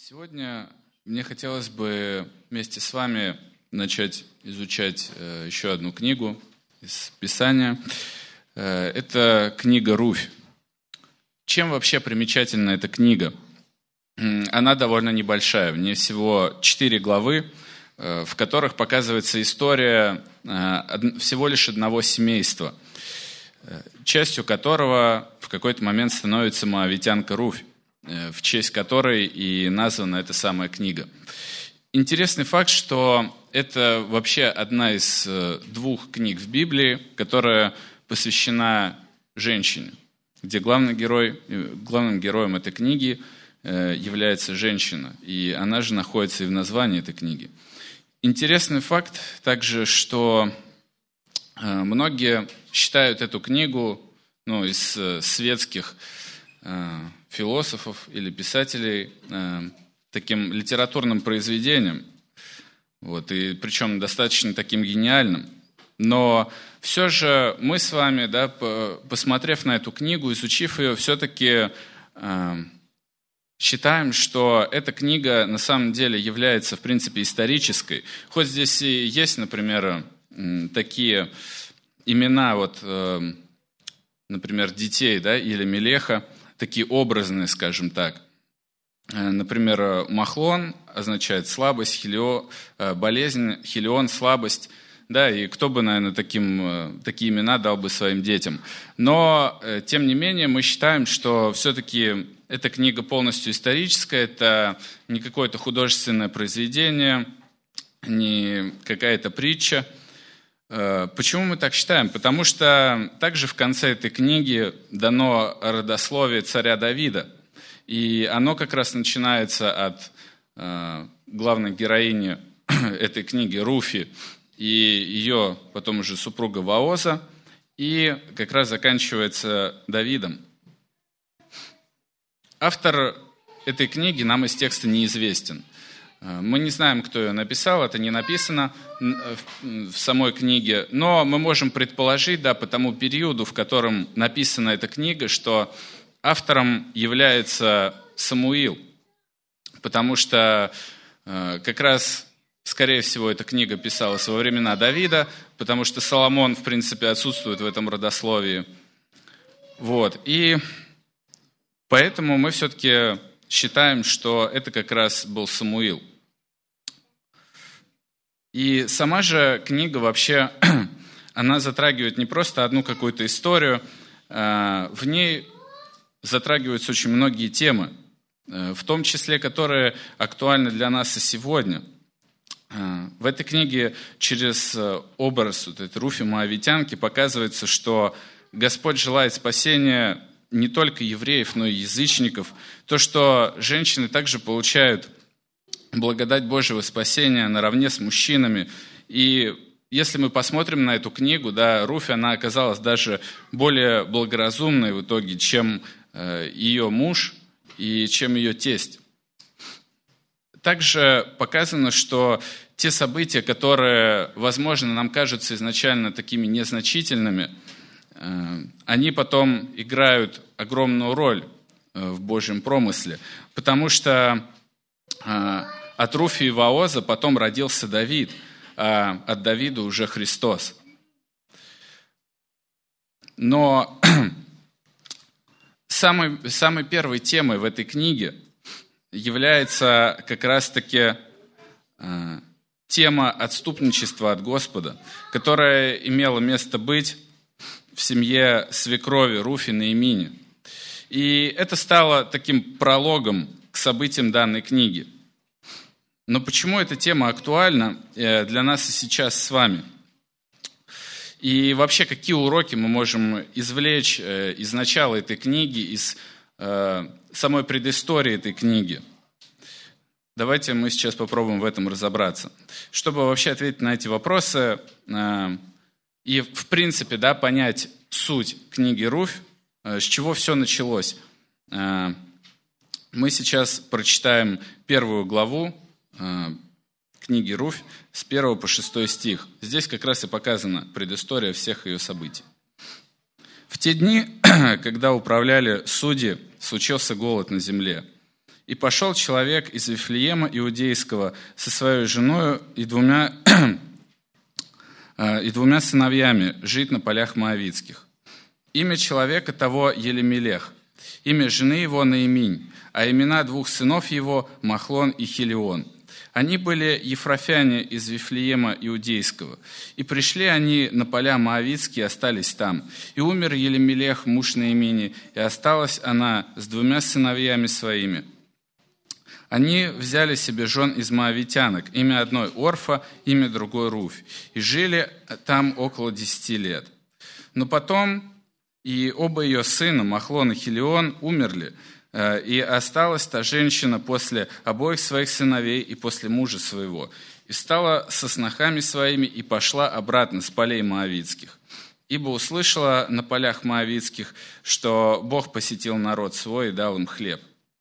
Сегодня мне хотелось бы вместе с вами начать изучать еще одну книгу из Писания. Это книга «Руфь». Чем вообще примечательна эта книга? Она довольно небольшая, в ней всего 4 главы, в которых показывается история всего лишь одного семейства, частью которого в какой-то момент становится моавитянка Руфь, в честь которой и названа эта самая книга. Интересный факт, что это вообще одна из 2 книг в Библии, которая посвящена женщине, где главным героем этой книги является женщина, и она же находится и в названии этой книги. Интересный факт также, что многие считают эту книгу из светских философов или писателей таким литературным произведением, и причем достаточно таким гениальным. Но все же мы с вами, посмотрев на эту книгу, изучив ее, все-таки считаем, что эта книга на самом деле является, в принципе, исторической. Хоть здесь и есть, например, такие имена, например, детей, или Мелеха, такие образные, скажем так. Например, Махлон означает слабость, болезнь, Хелион – слабость. И кто бы, наверное, такие имена дал бы своим детям. Но, тем не менее, мы считаем, что все-таки эта книга полностью историческая, это не какое-то художественное произведение, не какая-то притча. Почему мы так считаем? Потому что также в конце этой книги дано родословие царя Давида. И оно как раз начинается от главной героини этой книги Руфи и ее потом уже супруга Вооза, и как раз заканчивается Давидом. Автор этой книги нам из текста неизвестен. Мы не знаем, кто ее написал, это не написано в самой книге, но мы можем предположить, по тому периоду, в котором написана эта книга, что автором является Самуил, потому что как раз, скорее всего, эта книга писалась во времена Давида, потому что Соломон, в принципе, отсутствует в этом родословии. И поэтому мы все-таки считаем, что это как раз был Самуил. И сама же книга вообще, она затрагивает не просто одну какую-то историю, в ней затрагиваются очень многие темы, в том числе, которые актуальны для нас и сегодня. В этой книге через образ этой Руфи моавитянки показывается, что Господь желает спасения не только евреев, но и язычников. То, что женщины также получают благодать Божьего спасения наравне с мужчинами. И если мы посмотрим на эту книгу, Руфь, она оказалась даже более благоразумной в итоге, чем ее муж и чем ее тесть. Также показано, что те события, которые, возможно, нам кажутся изначально такими незначительными, они потом играют огромную роль в Божьем промысле, потому что от Руфи и Вооза потом родился Давид, а от Давида уже Христос. Но самой первой темой в этой книге является как раз-таки тема отступничества от Господа, которая имела место быть в семье свекрови Руфи Ноэмини. И это стало таким прологом к событиям данной книги. Но почему эта тема актуальна для нас и сейчас с вами? И вообще, какие уроки мы можем извлечь из начала этой книги, из самой предыстории этой книги? Давайте мы сейчас попробуем в этом разобраться. Чтобы вообще ответить на эти вопросы и, в принципе, понять суть книги Руфь, с чего все началось, мы сейчас прочитаем 1 главу книги Руфь с 1 по 6 стих. Здесь как раз и показана предыстория всех ее событий. В те дни, когда управляли судьи, случился голод на земле. И пошел человек из Вифлеема Иудейского со своей женой и двумя сыновьями жить на полях Моавитских. Имя человека того Елемелех, имя жены его Наиминь, а имена двух сынов его Махлон и Хилион. Они были ефрафяне из Вифлеема Иудейского. И пришли они на поля Моавитские и остались там. И умер Елемелех, муж Наимини, и осталась она с двумя сыновьями своими. Они взяли себе жен из моавитянок, имя одной Орфа, имя другой Руфь, и жили там около 10 лет. Но потом и оба ее сына, Махлон и Хилион, умерли, и осталась та женщина после обоих своих сыновей и после мужа своего, и стала со снохами своими и пошла обратно с полей моавитских. Ибо услышала на полях моавитских, что Бог посетил народ свой и дал им хлеб.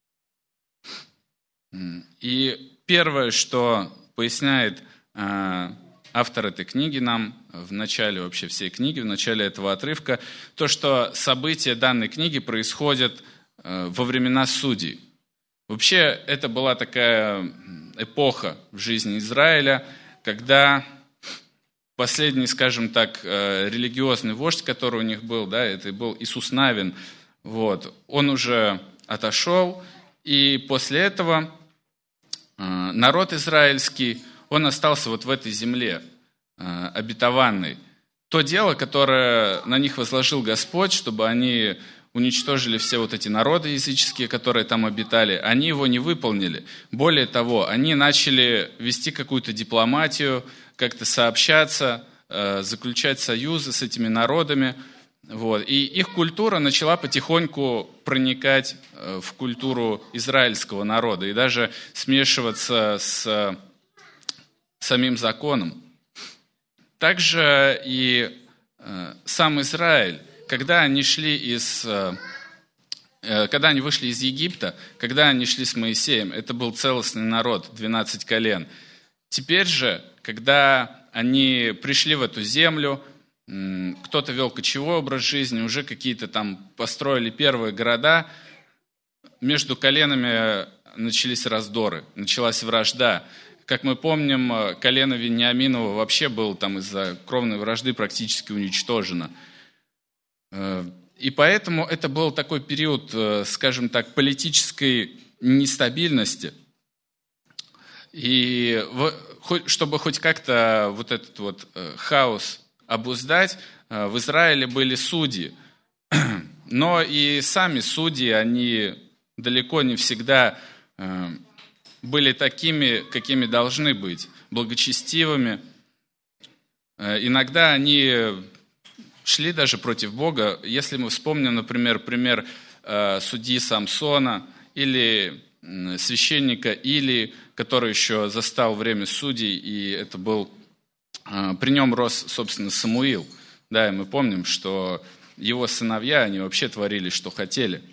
И первое, что поясняет автор этой книги нам в начале вообще всей книги, в начале этого отрывка, то, что события данной книги происходят во времена судей. Вообще, это была такая эпоха в жизни Израиля, когда последний, скажем так, религиозный вождь, который у них был, да, это был Иисус Навин, вот, он уже отошел, и после этого народ израильский, он остался вот в этой земле обетованной. То дело, которое на них возложил Господь, чтобы они уничтожили все вот эти народы языческие, которые там обитали, они его не выполнили. Более того, они начали вести какую-то дипломатию, как-то сообщаться, заключать союзы с этими народами. Вот. И их культура начала потихоньку проникать в культуру израильского народа и даже смешиваться с самим законом. Также и сам Израиль, когда они вышли из Египта, когда они шли с Моисеем, это был целостный народ, 12 колен. Теперь же, когда они пришли в эту землю, кто-то вел кочевой образ жизни, уже какие-то там построили первые города, между коленами начались раздоры, началась вражда. Как мы помним, колено Вениаминова вообще было там из-за кровной вражды практически уничтожено. И поэтому это был такой период, скажем так, политической нестабильности. И чтобы хоть как-то вот этот вот хаос обуздать, в Израиле были судьи. Но и сами судьи, они далеко не всегда были такими, какими должны быть, благочестивыми. Иногда они шли даже против Бога. Если мы вспомним, например, пример судьи Самсона или священника Илии, который еще застал время судей, и это был, при нем рос, собственно, Самуил. Да, и мы помним, что его сыновья, они вообще творили, что хотели.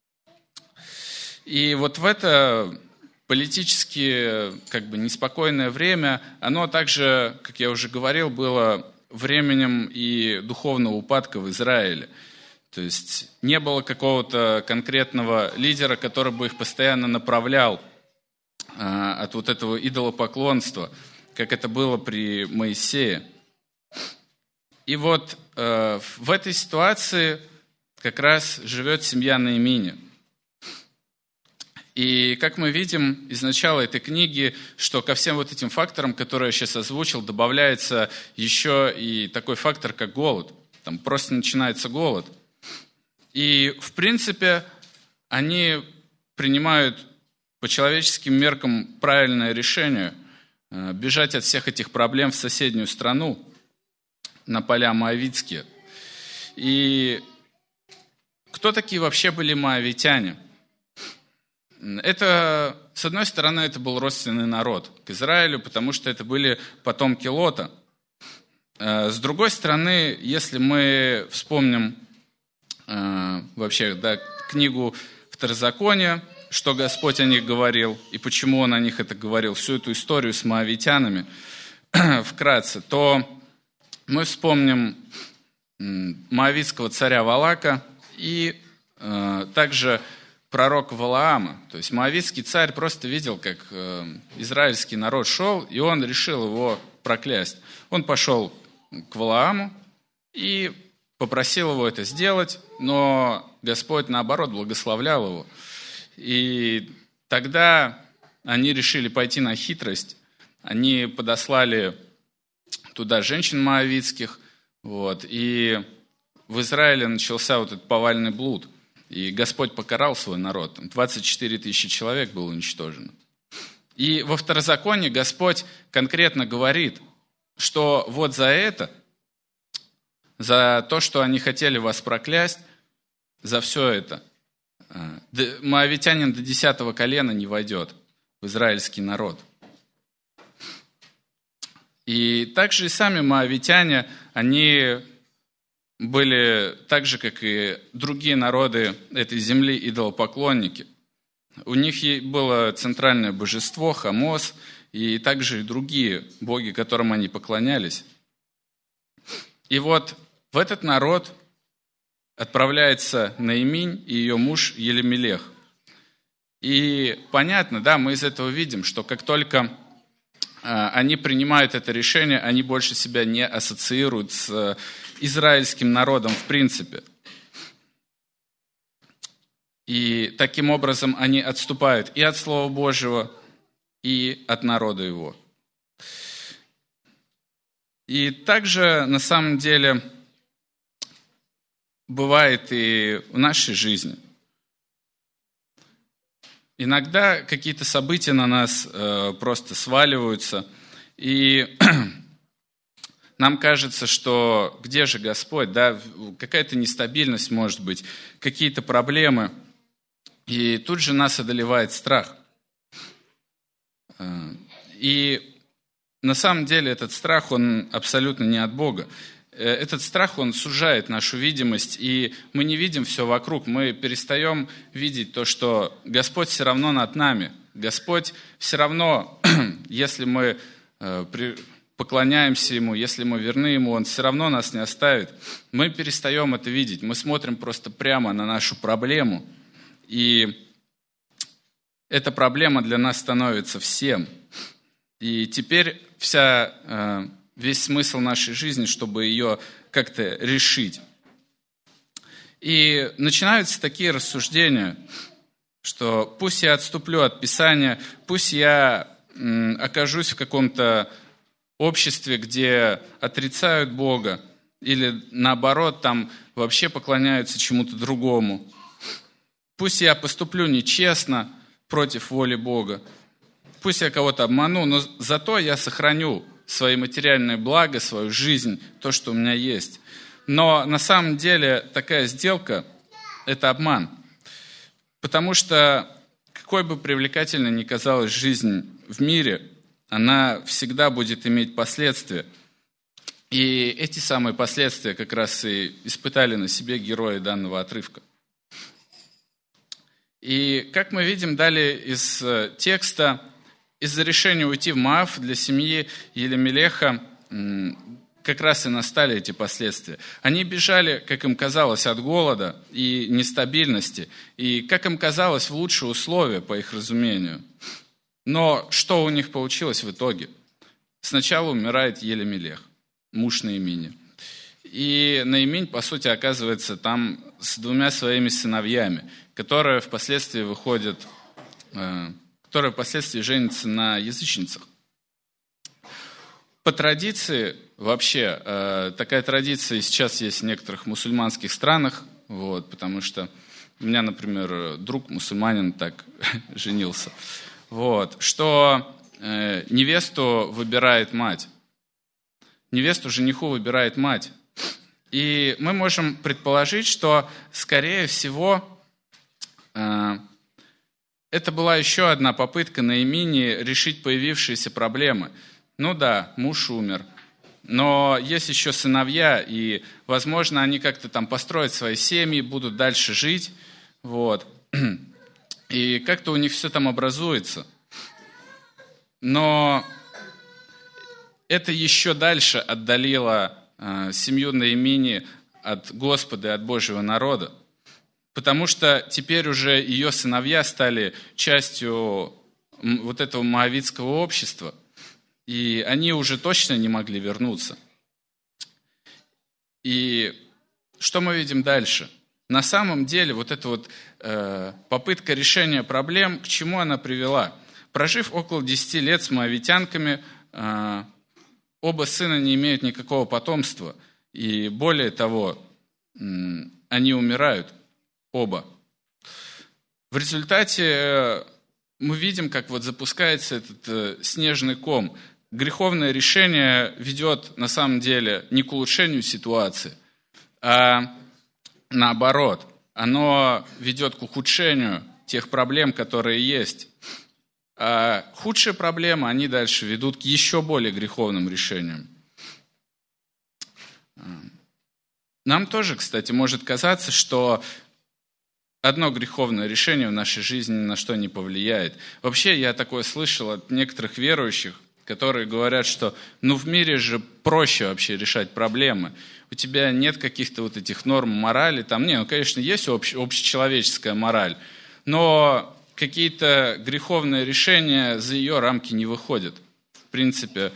И вот в это политически неспокойное время, оно также, как я уже говорил, было временем и духовного упадка в Израиле. То есть не было какого-то конкретного лидера, который бы их постоянно направлял от вот этого идолопоклонства, как это было при Моисее. И вот в этой ситуации как раз живет семья Наимини. И как мы видим из начала этой книги, что ко всем вот этим факторам, которые я сейчас озвучил, добавляется еще и такой фактор, как голод. Там просто начинается голод. И, в принципе, они принимают по человеческим меркам правильное решение бежать от всех этих проблем в соседнюю страну, на поля моавитские. И кто такие вообще были моавитяне? Это, с одной стороны, это был родственный народ к Израилю, потому что это были потомки Лота. С другой стороны, если мы вспомним вообще книгу Второзакония, что Господь о них говорил и почему Он о них это говорил, всю эту историю с моавитянами вкратце, то мы вспомним моавитского царя Валака и также пророка Валаама. То есть моавитский царь просто видел, как израильский народ шел, и он решил его проклясть. Он пошел к Валааму и попросил его это сделать, но Господь, наоборот, благословлял его. И тогда они решили пойти на хитрость. Они подослали туда женщин моавитских, и в Израиле начался вот этот повальный блуд. И Господь покарал свой народ. 24 тысячи человек было уничтожено. И во Второзаконии Господь конкретно говорит, что вот за это, за то, что они хотели вас проклясть, за все это, моавитянин до 10 колена не войдет в израильский народ. И также и сами моавитяне, они были так же, как и другие народы этой земли, идолопоклонники. У них было центральное божество, Хамос, и также и другие боги, которым они поклонялись. И вот в этот народ отправляется Наиминь и ее муж Елемелех. И понятно, да, мы из этого видим, что как только они принимают это решение, они больше себя не ассоциируют с израильским народом в принципе. И таким образом они отступают и от Слова Божьего, и от народа его. И также, на самом деле, бывает и в нашей жизни. Иногда какие-то события на нас просто сваливаются, и нам кажется, что где же Господь, да, какая-то нестабильность может быть, какие-то проблемы, и тут же нас одолевает страх. И на самом деле этот страх, он абсолютно не от Бога. Этот страх, он сужает нашу видимость, и мы не видим все вокруг. Мы перестаем видеть то, что Господь все равно над нами. Господь все равно, если мы поклоняемся Ему, если мы верны Ему, Он все равно нас не оставит. Мы перестаем это видеть. Мы смотрим просто прямо на нашу проблему, и эта проблема для нас становится всем. И теперь весь смысл нашей жизни, чтобы ее как-то решить. И начинаются такие рассуждения, что пусть я отступлю от Писания, пусть я окажусь в каком-то обществе, где отрицают Бога, или наоборот, там вообще поклоняются чему-то другому. Пусть я поступлю нечестно против воли Бога, пусть я кого-то обману, но зато я сохраню свои материальные блага, свою жизнь, то, что у меня есть. Но на самом деле такая сделка – это обман. Потому что какой бы привлекательной ни казалась жизнь в мире, она всегда будет иметь последствия. И эти самые последствия как раз и испытали на себе герои данного отрывка. И как мы видим далее из текста, из-за решения уйти в Моав для семьи Елемелеха как раз и настали эти последствия. Они бежали, как им казалось, от голода и нестабильности, и, как им казалось, в лучшие условия, по их разумению. Но что у них получилось в итоге? Сначала умирает Елемелех, муж Наимини. И Наиминь, по сути, оказывается там с 2 своими сыновьями, которые впоследствии женятся на язычницах. По традиции, вообще, такая традиция сейчас есть в некоторых мусульманских странах, потому что у меня, например, друг мусульманин так женился, что невесту выбирает мать. Невесту жениху выбирает мать. И мы можем предположить, что, скорее всего, это была еще одна попытка Наимини решить появившиеся проблемы. Ну да, муж умер, но есть еще сыновья, и, возможно, они как-то там построят свои семьи, будут дальше жить, и как-то у них все там образуется. Но это еще дальше отдалило семью Наимини от Господа и от Божьего народа, потому что теперь уже ее сыновья стали частью вот этого моавитского общества, и они уже точно не могли вернуться. И что мы видим дальше? На самом деле вот эта вот попытка решения проблем, к чему она привела? Прожив около 10 лет с моавитянками, оба сына не имеют никакого потомства. И более того, они умирают, оба. В результате мы видим, как вот запускается этот снежный ком. Греховное решение ведет на самом деле не к улучшению ситуации, а наоборот, оно ведет к ухудшению тех проблем, которые есть. А худшие проблемы, они дальше ведут к еще более греховным решениям. Нам тоже, кстати, может казаться, что одно греховное решение в нашей жизни ни на что не повлияет. Вообще, я такое слышал от некоторых верующих, которые говорят, что в мире же проще вообще решать проблемы. У тебя нет каких-то вот этих норм морали. Конечно, есть общечеловеческая мораль, но какие-то греховные решения за ее рамки не выходят. В принципе,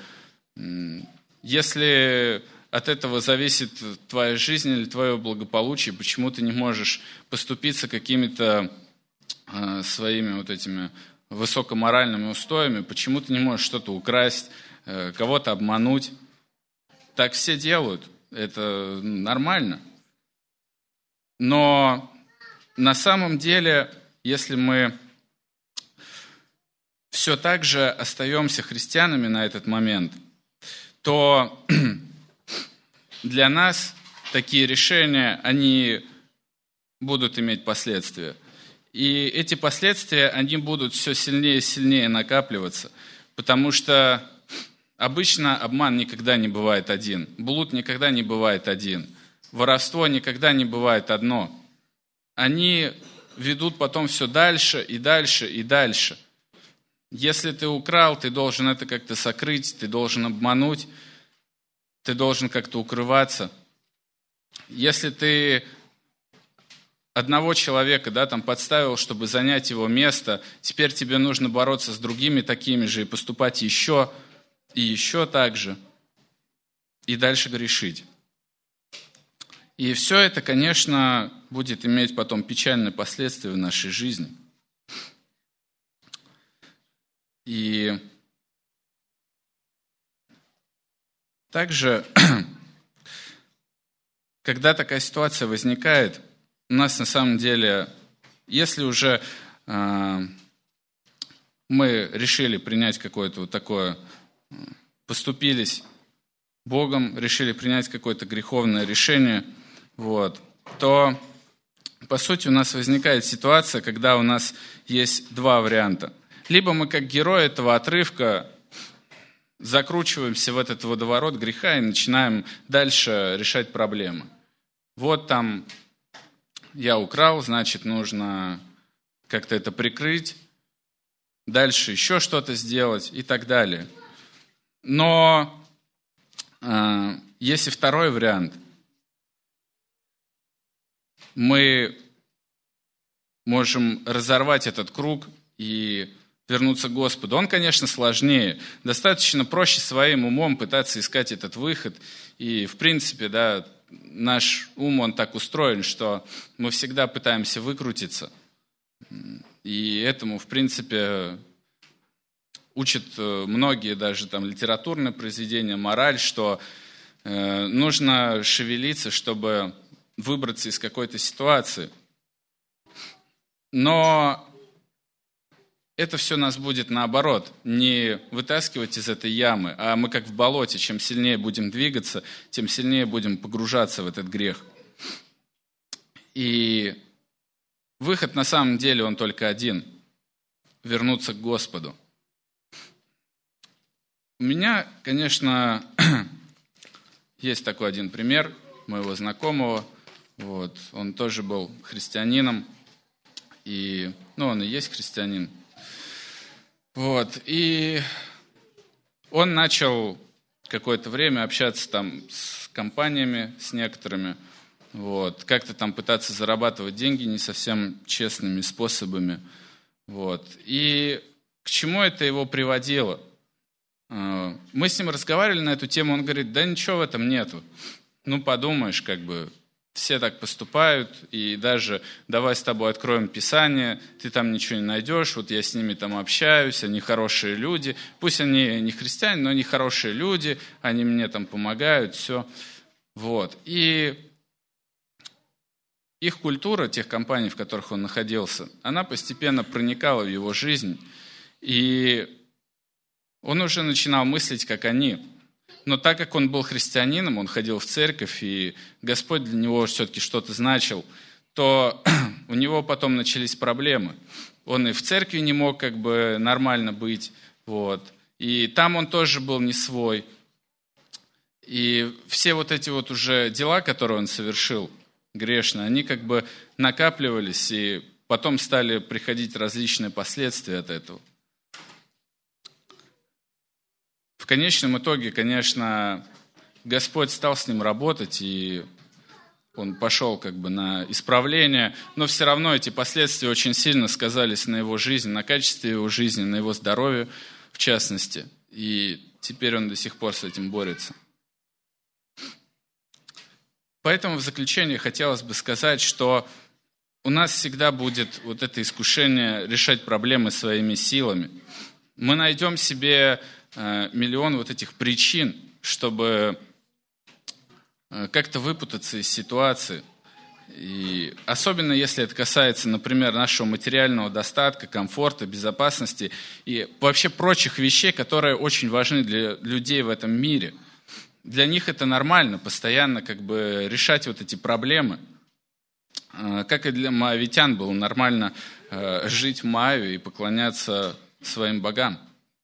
если от этого зависит твоя жизнь или твое благополучие, почему ты не можешь поступиться какими-то своими вот этими высокоморальными устоями, почему ты не можешь что-то украсть, кого-то обмануть. Так все делают, это нормально. Но на самом деле, если мы все так же остаемся христианами на этот момент, то для нас такие решения, они будут иметь последствия. И эти последствия, они будут все сильнее и сильнее накапливаться, потому что обычно обман никогда не бывает один, блуд никогда не бывает один, воровство никогда не бывает одно. Они ведут потом все дальше и дальше и дальше. Если ты украл, ты должен это как-то сокрыть, ты должен обмануть, ты должен как-то укрываться. Если ты одного человека подставил, чтобы занять его место, теперь тебе нужно бороться с другими такими же и поступать еще и еще так же, и дальше грешить. И все это, конечно, будет иметь потом печальные последствия в нашей жизни. И также, когда такая ситуация возникает, у нас на самом деле, если уже мы решили принять какое-то вот такое, поступились Богом, решили принять какое-то греховное решение, то, по сути, у нас возникает ситуация, когда у нас есть два варианта. Либо мы, как герои этого отрывка, закручиваемся в этот водоворот греха и начинаем дальше решать проблемы. Я украл, значит, нужно как-то это прикрыть, дальше еще что-то сделать и так далее. Но есть и второй вариант. Мы можем разорвать этот круг и вернуться к Господу. Он, конечно, сложнее. Достаточно проще своим умом пытаться искать этот выход. И, в принципе, наш ум, он так устроен, что мы всегда пытаемся выкрутиться. И этому, в принципе, учат многие даже литературные произведения, мораль, что нужно шевелиться, чтобы выбраться из какой-то ситуации. Но это все нас будет наоборот, не вытаскивать из этой ямы, а мы как в болоте, чем сильнее будем двигаться, тем сильнее будем погружаться в этот грех. И выход на самом деле он только один – вернуться к Господу. У меня, конечно, есть такой один пример моего знакомого. Он тоже был христианином, и, он и есть христианин. И он начал какое-то время общаться с компаниями, с некоторыми. вот, как-то там пытаться зарабатывать деньги не совсем честными способами. Вот. И к чему это его приводило? Мы с ним разговаривали на эту тему, он говорит, да ничего в этом нету. Ну, подумаешь, как бы, все так поступают, и даже давай с тобой откроем Писание, ты там ничего не найдешь, вот я с ними там общаюсь, они хорошие люди, пусть они не христиане, но они хорошие люди, они мне там помогают, все. Вот. И их культура, тех компаний, в которых он находился, она постепенно проникала в его жизнь, и он уже начинал мыслить, как они. Но так как он был христианином, он ходил в церковь, и Господь для него все-таки что-то значил, то у него потом начались проблемы. Он и в церкви не мог как бы нормально быть, вот. И там он тоже был не свой. И все вот эти вот уже дела, которые он совершил, грешные, они как бы накапливались, и потом стали приходить различные последствия от этого. В конечном итоге, конечно, Господь стал с ним работать, и он пошел как бы на исправление, но все равно эти последствия очень сильно сказались на его жизни, на качестве его жизни, на его здоровье в частности. И теперь он до сих пор с этим борется. Поэтому в заключение хотелось бы сказать, что у нас всегда будет вот это искушение решать проблемы своими силами. Мы найдем себе миллион вот этих причин, чтобы как-то выпутаться из ситуации. И особенно если это касается, например, нашего материального достатка, комфорта, безопасности и вообще прочих вещей, которые очень важны для людей в этом мире. Для них это нормально, постоянно как бы решать вот эти проблемы. Как и для моавитян было нормально жить в Моаве и поклоняться своим богам.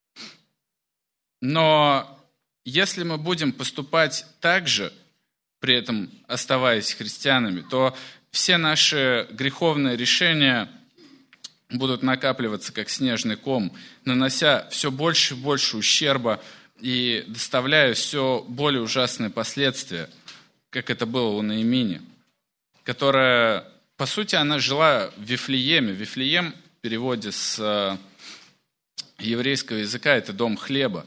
Но если мы будем поступать так же, при этом оставаясь христианами, то все наши греховные решения будут накапливаться как снежный ком, нанося все больше и больше ущерба и доставляя все более ужасные последствия, как это было у Наимини, которая, по сути, она жила в Вифлееме. Вифлеем в переводе с еврейского языка – это дом хлеба.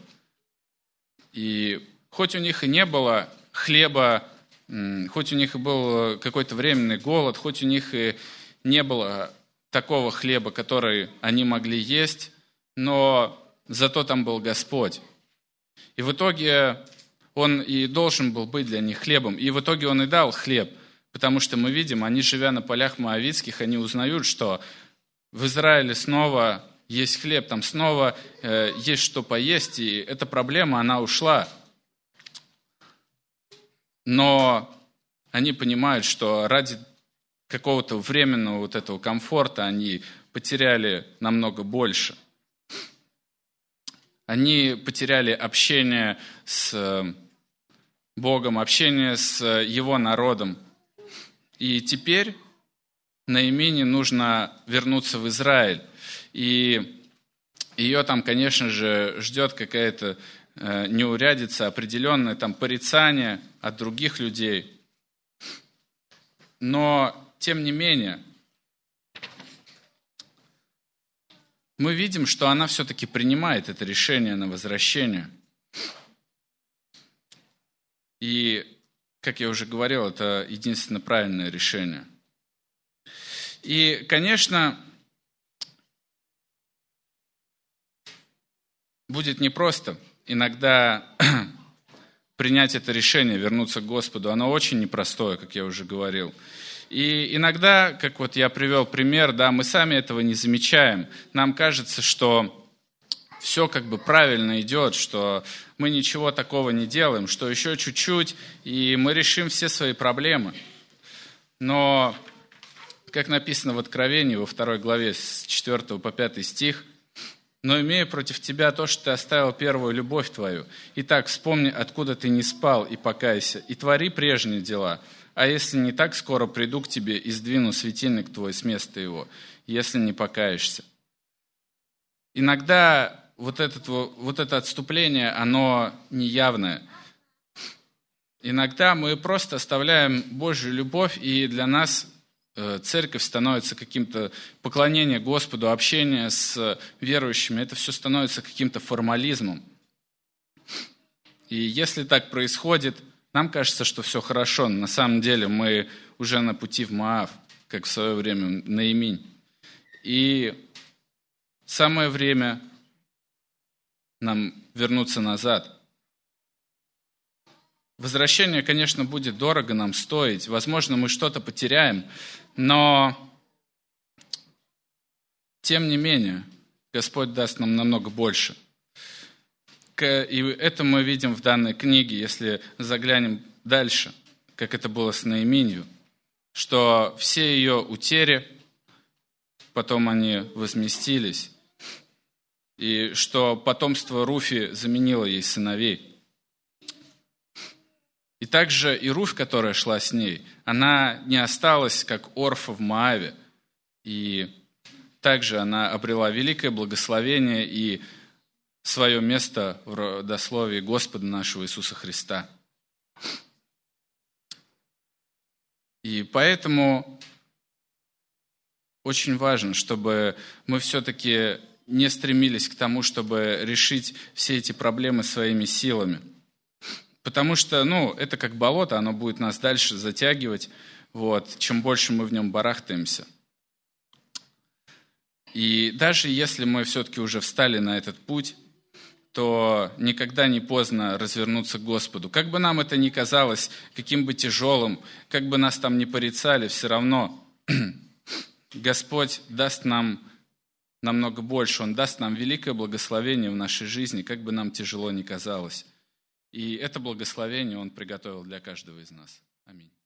И хоть у них и не было хлеба, хоть у них и был какой-то временный голод, хоть у них и не было такого хлеба, который они могли есть, но зато там был Господь. И в итоге он и должен был быть для них хлебом. И в итоге он и дал хлеб, потому что мы видим, они, живя на полях моавитских, они узнают, что в Израиле снова есть хлеб, там снова есть что поесть, и эта проблема, она ушла. Но они понимают, что ради какого-то временного вот этого комфорта они потеряли намного больше. Они потеряли общение с Богом, общение с Его народом. И теперь Наимине нужно вернуться в Израиль. И ее там, конечно же, ждет какая-то неурядица, определенное там порицание от других людей. Но, тем не менее, мы видим, что она все-таки принимает это решение на возвращение. И, как я уже говорил, это единственно правильное решение. И, конечно, будет непросто иногда принять это решение, вернуться к Господу. Оно очень непростое, как я уже говорил. И иногда, как вот я привел пример, да, мы сами этого не замечаем. Нам кажется, что все как бы правильно идет, что мы ничего такого не делаем, что еще чуть-чуть, и мы решим все свои проблемы. Но, как написано в Откровении, во 2 главе, с 4 по 5 стих, «Но имею против тебя то, что ты оставил первую любовь твою. Итак, вспомни, откуда ты не спал, и покайся, и твори прежние дела. А если не так, скоро приду к тебе и сдвину светильник твой с места его, если не покаешься». Иногда вот это отступление, оно неявное. иногда мы просто оставляем Божью любовь, и для нас церковь становится каким-то поклонение Господу, общение с верующими, это все становится каким-то формализмом. И если так происходит, нам кажется, что все хорошо. На самом деле мы уже на пути в Моав, как в свое время Наиминь. И самое время нам вернуться назад. Возвращение, конечно, будет дорого нам стоить. Возможно, мы что-то потеряем, но тем не менее Господь даст нам намного больше. И это мы видим в данной книге, если заглянем дальше, как это было с Наиминью, что все ее утери, потом они возместились, и что потомство Руфи заменило ей сыновей. И также и Руфь, которая шла с ней, она не осталась, как Орфа в Моаве, и также она обрела великое благословение и свое место в родословии Господа нашего Иисуса Христа. И поэтому очень важно, чтобы мы все-таки не стремились к тому, чтобы решить все эти проблемы своими силами. Потому что, это как болото, оно будет нас дальше затягивать, чем больше мы в нем барахтаемся. И даже если мы все-таки уже встали на этот путь, то никогда не поздно развернуться к Господу. Как бы нам это ни казалось, каким бы тяжелым, как бы нас там ни порицали, все равно Господь даст нам намного больше. Он даст нам великое благословение в нашей жизни, как бы нам тяжело ни казалось. И это благословение Он приготовил для каждого из нас. Аминь.